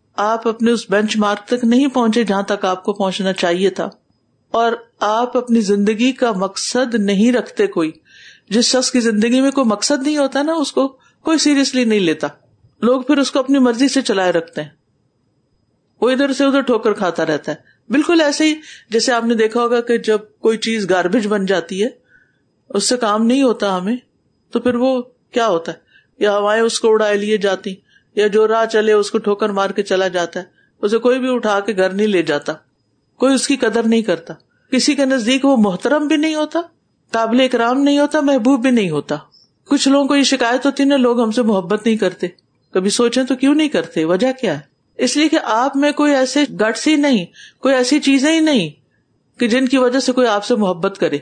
آپ اپنے اس بینچ مارک تک نہیں پہنچے جہاں تک آپ کو پہنچنا چاہیے تھا، اور آپ اپنی زندگی کا مقصد نہیں رکھتے. کوئی جس شخص کی زندگی میں کوئی مقصد نہیں ہوتا نا، اس کو کوئی سیریسلی نہیں لیتا. لوگ پھر اس کو اپنی مرضی سے چلائے رکھتے ہیں، وہ ادھر سے ادھر ٹھوکر کھاتا رہتا ہے. بالکل ایسے ہی جیسے آپ نے دیکھا ہوگا کہ جب کوئی چیز گاربیج بن جاتی ہے، اس سے کام نہیں ہوتا ہمیں، تو پھر وہ کیا ہوتا ہے، یا ہوائیں اس کو اڑائے لیے جاتی، یا جو راہ چلے اس کو ٹھوکر مار کے چلا جاتا ہے. اسے کوئی بھی اٹھا کے گھر نہیں لے جاتا، کوئی اس کی قدر نہیں کرتا. کسی کے نزدیک وہ محترم بھی نہیں ہوتا، قابل اکرام نہیں ہوتا، محبوب بھی نہیں ہوتا. کچھ لوگوں کو یہ شکایت ہوتی ہے نا، لوگ ہم سے محبت نہیں کرتے. کبھی سوچیں تو کیوں نہیں کرتے؟ وجہ کیا ہے؟ اس لیے کہ آپ میں کوئی ایسے گٹس ہی نہیں، کوئی ایسی چیزیں ہی نہیں کہ جن کی وجہ سے کوئی آپ سے محبت کرے.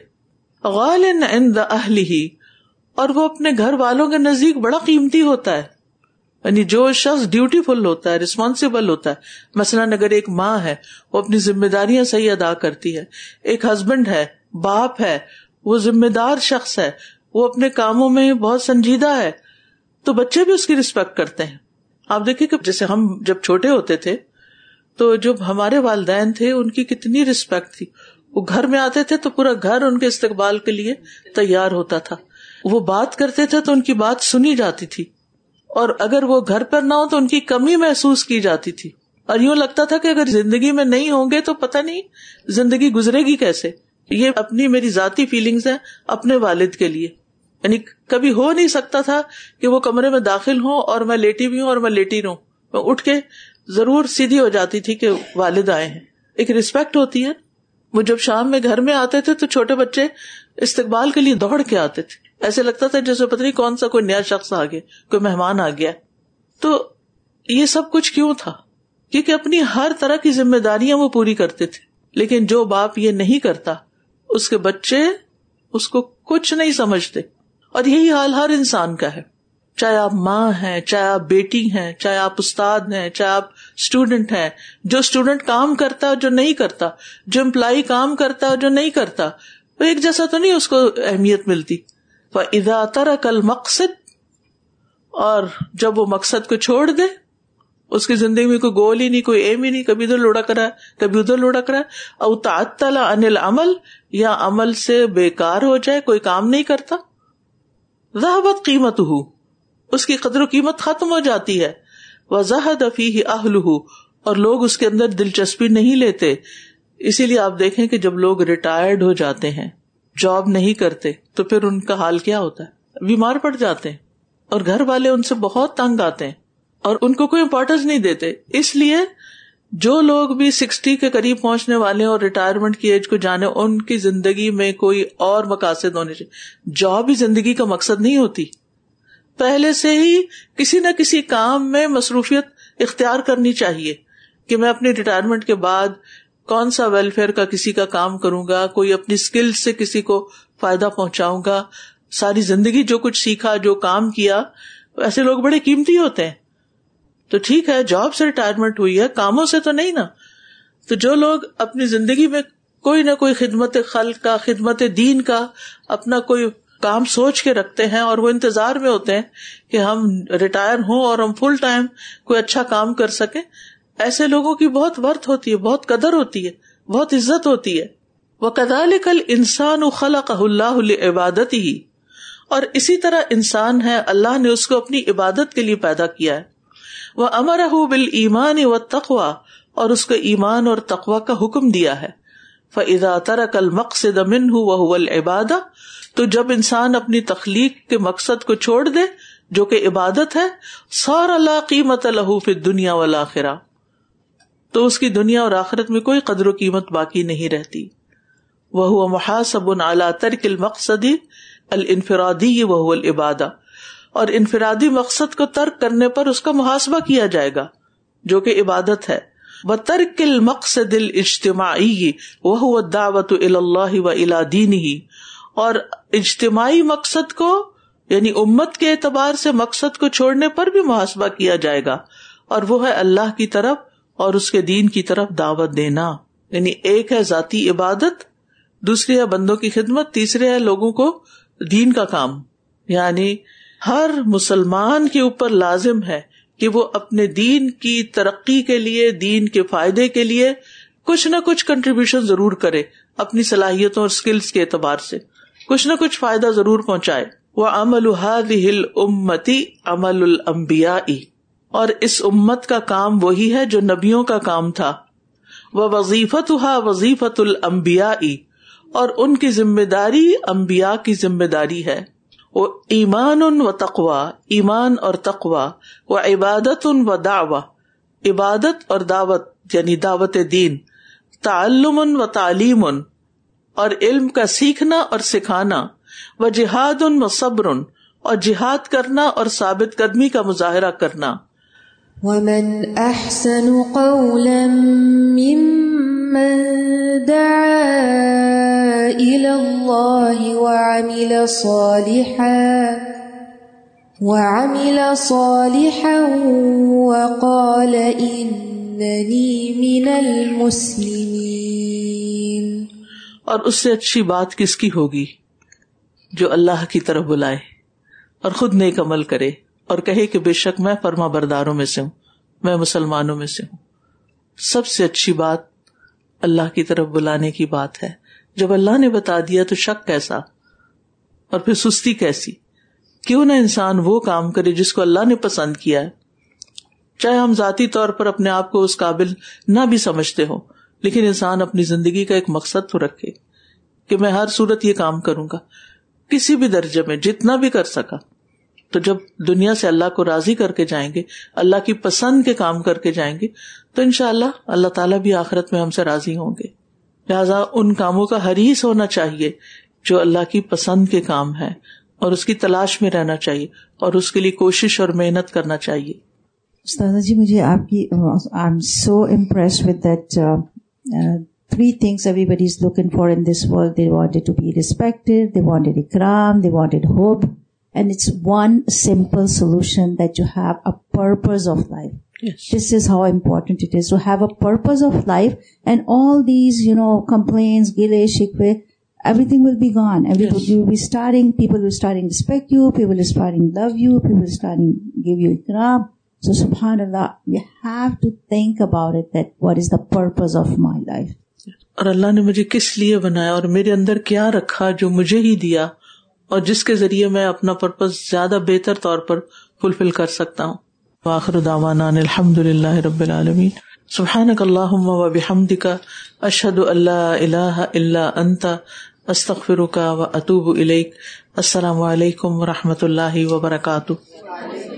غالٍ عند اہلہ، اور وہ اپنے گھر والوں کے نزدیک بڑا قیمتی ہوتا ہے. یعنی جو شخص ڈیوٹی فل ہوتا ہے، ریسپانسبل ہوتا ہے، مثلاً اگر ایک ماں ہے وہ اپنی ذمہ داریاں صحیح ادا کرتی ہے، ایک ہسبینڈ ہے، باپ ہے، وہ ذمہ دار شخص ہے، وہ اپنے کاموں میں بہت سنجیدہ ہے، تو بچے بھی اس کی رسپیکٹ کرتے ہیں. آپ دیکھیں کہ جیسے ہم جب چھوٹے ہوتے تھے تو جب ہمارے والدین تھے ان کی کتنی رسپیکٹ تھی. وہ گھر میں آتے تھے تو پورا گھر ان کے استقبال کے لیے تیار ہوتا تھا. وہ بات کرتے تھے تو ان کی بات سنی جاتی تھی، اور اگر وہ گھر پر نہ ہو تو ان کی کمی محسوس کی جاتی تھی، اور یوں لگتا تھا کہ اگر زندگی میں نہیں ہوں گے تو پتہ نہیں زندگی گزرے گی کیسے. یہ اپنی میری ذاتی فیلنگز ہیں اپنے والد کے لیے. یعنی کبھی ہو نہیں سکتا تھا کہ وہ کمرے میں داخل ہوں اور میں لیٹی بھی ہوں اور میں لیٹی رہوں. میں اٹھ کے ضرور سیدھی ہو جاتی تھی کہ والد آئے ہیں. ایک رسپیکٹ ہوتی ہے. وہ جب شام میں گھر میں آتے تھے تو چھوٹے بچے استقبال کے لیے دوڑ کے آتے تھے، ایسے لگتا تھا جیسے پتہ نہیں کون سا کوئی نیا شخص آ گیا، کوئی مہمان آ گیا. تو یہ سب کچھ کیوں تھا؟ کیونکہ اپنی ہر طرح کی ذمہ داریاں وہ پوری کرتے تھے. لیکن جو باپ یہ نہیں کرتا اس کے بچے اس کو کچھ نہیں سمجھتے. اور یہی حال ہر انسان کا ہے، چاہے آپ ماں ہیں، چاہے آپ بیٹی ہیں، چاہے آپ استاد ہیں، چاہے آپ اسٹوڈنٹ ہیں. جو اسٹوڈنٹ کام کرتا ہے جو نہیں کرتا، جو امپلائی کام کرتا ہے جو نہیں کرتا، وہ ایک جیسا تو نہیں اس کو اہمیت ملتی. فَإِذَا تَرَكَ الْمَقْصِدَ، اور جب وہ مقصد کو چھوڑ دے، اس کی زندگی میں کوئی گول ہی نہیں، کوئی ایم ہی نہیں، کبھی ادھر لڑک رہا ہے کبھی ادھر لڑک رہا ہے، او تعطل عن العمل، یا عمل سے بیکار ہو جائے، کوئی کام نہیں کرتا، ذہبت قیمتہ، اس کی قدر و قیمت ختم ہو جاتی ہے. وزہد فیہ اہلہ، اور لوگ اس کے اندر دلچسپی نہیں لیتے. اسی لیے آپ دیکھیں کہ جب لوگ ریٹائرڈ ہو جاتے ہیں، جاب نہیں کرتے، تو پھر ان کا حال کیا ہوتا ہے؟ بیمار پڑ جاتے ہیں، اور گھر والے ان سے بہت تنگ آتے ہیں اور ان کو کوئی امپورٹنس نہیں دیتے، اس لیے جو لوگ بھی 60 کے قریب پہنچنے والے اور ریٹائرمنٹ کی ایج کو جانے, ان کی زندگی میں کوئی اور مقاصد ہونے چاہیے. جاب ہی زندگی کا مقصد نہیں ہوتی. پہلے سے ہی کسی نہ کسی کام میں مصروفیت اختیار کرنی چاہیے کہ میں اپنی ریٹائرمنٹ کے بعد کون سا ویلفیئر کا کسی کا کام کروں گا, کوئی اپنی اسکل سے کسی کو فائدہ پہنچاؤں گا. ساری زندگی جو کچھ سیکھا, جو کام کیا, ایسے لوگ بڑے قیمتی ہوتے ہیں. تو ٹھیک ہے جاب سے ریٹائرمنٹ ہوئی ہے, کاموں سے تو نہیں نا. تو جو لوگ اپنی زندگی میں کوئی نہ کوئی خدمت خلق کا, خدمت دین کا اپنا کوئی کام سوچ کے رکھتے ہیں اور وہ انتظار میں ہوتے ہیں کہ ہم ریٹائر ہوں اور ہم فل ٹائم کوئی اچھا کام کر سکیں, ایسے لوگوں کی بہت ورتھ ہوتی ہے, بہت قدر ہوتی ہے, بہت عزت ہوتی ہے. وَكَذَلِكَ الْإِنسَانُ خَلَقَهُ اللَّهُ لِعِبَادَتِهِ, اور اسی طرح انسان ہے, اللہ نے اس کو اپنی عبادت کے لیے پیدا کیا ہے. وَأَمَرَهُ بِالْإِيمَانِ وَالتَّقْوَى, اور اس کو ایمان اور تقوی کا حکم دیا ہے. فَإِذَا تَرَكَ الْمَقْصِدَ مِنْهُ وَهُوَ الْعِبَادَةُ, تو جب انسان اپنی تخلیق کے مقصد کو چھوڑ دے جو کہ عبادت ہے, صَارَ لَا قِيمَةَ لَهُ فِي الدُّنْيَا وَالْآخِرَةِ, تو اس کی دنیا اور آخرت میں کوئی قدر و قیمت باقی نہیں رہتی. وَهُوَ مُحَاسَبٌ عَلَى تَرْكِ الْمَقْصَدِ الْإِنْفِرَادِيِّ وَهُوَ الْعِبَادَةُ, اور انفرادی مقصد کو ترک کرنے پر اس کا محاسبہ کیا جائے گا جو کہ عبادت ہے. وَتَرْكِ الْمَقْصَدِ الْإِجْتِمَاعِيِّ وَهُوَ الدَّعْوَةُ إِلَى اللَّهِ وَإِلَى دِينِهِ, اور اجتماعی مقصد کو یعنی امت کے اعتبار سے مقصد کو چھوڑنے پر بھی محاسبہ کیا جائے گا, اور وہ ہے اللہ کی طرف اور اس کے دین کی طرف دعوت دینا. یعنی ایک ہے ذاتی عبادت, دوسری ہے بندوں کی خدمت, تیسرے ہے لوگوں کو دین کا کام. یعنی ہر مسلمان کے اوپر لازم ہے کہ وہ اپنے دین کی ترقی کے لیے, دین کے فائدے کے لیے کچھ نہ کچھ کنٹریبیوشن ضرور کرے, اپنی صلاحیتوں اور سکلز کے اعتبار سے کچھ نہ کچھ فائدہ ضرور پہنچائے. وَعَمَلُ هَذِهِ الْأُمَّةِ عَمَلُ الْأَنْبِيَاءِ, اور اس امت کا کام وہی ہے جو نبیوں کا کام تھا. وَوَظِيفَتُهَا وَظِيفَةُ الْأَنْبِيَاءِ, اور ان کی ذمہ داری انبیاء کی ذمہ داری ہے. ایمان و تقوی, ایمان اور تقوی. وعبادت و دعوہ, عبادت اور دعوت یعنی دعوت دین. تعلم و تعلیم, اور علم کا سیکھنا اور سکھانا. وجہاد و صبر, اور جہاد کرنا اور ثابت قدمی کا مظاہرہ کرنا. وَمَنْ أَحْسَنُ قَوْلًا مِّمَّن دَعَا إِلَى اللَّهِ وَعَمِلَ صَالِحًا وَقَالَ إِنَّنِي مِنَ الْمُسْلِمِينَ. اور اس سے اچھی بات کس کی ہوگی جو اللہ کی طرف بلائے اور خود نیک عمل کرے اور کہے کہ بے شک میں فرما برداروں میں سے ہوں, میں مسلمانوں میں سے ہوں. سب سے اچھی بات اللہ کی طرف بلانے کی بات ہے. جب اللہ نے بتا دیا تو شک کیسا اور پھر سستی کیسی. کیوں نہ انسان وہ کام کرے جس کو اللہ نے پسند کیا ہے, چاہے ہم ذاتی طور پر اپنے آپ کو اس قابل نہ بھی سمجھتے ہوں, لیکن انسان اپنی زندگی کا ایک مقصد تو رکھے کہ میں ہر صورت یہ کام کروں گا, کسی بھی درجے میں جتنا بھی کر سکا. تو جب دنیا سے اللہ کو راضی کر کے جائیں گے, اللہ کی پسند کے کام کر کے جائیں گے, تو انشاءاللہ اللہ تعالیٰ بھی آخرت میں ہم سے راضی ہوں گے. لہٰذا ان کاموں کا حریص ہونا چاہیے جو اللہ کی پسند کے کام ہے, اور اس کی تلاش میں رہنا چاہیے اور اس کے لیے کوشش اور محنت کرنا چاہیے. استاذہ جی, مجھے آپ کی I'm so impressed with that 3 things everybody is looking for in this world. They wanted to be respected, they wanted ikram, they wanted hope, and it's one simple solution that you have a purpose of life. Yes. This is how important it is to have a purpose of life, and all these, complaints, gile, shikwe, everything will be gone. Everybody will be starting, people will starting respect you, people will starting love you, people will starting give you ikram. So subhanallah, we have to think about it, that what is the purpose of my life. اور اللہ نے مجھے کس لیے بنایا اور میرے اندر کیا رکھا جو مجھے ہی دیا, اور جس کے ذریعے میں اپنا پرپز زیادہ بہتر طور پر فلفل کر سکتا ہوں. وآخر دعوانا الحمد للہ رب العالمین. سبحانک اللہم و بحمدک, اشہد ان لا الہ الا انت, استغفرک و اتوب الیک. السلام علیکم و رحمۃ اللہ وبرکاتہ.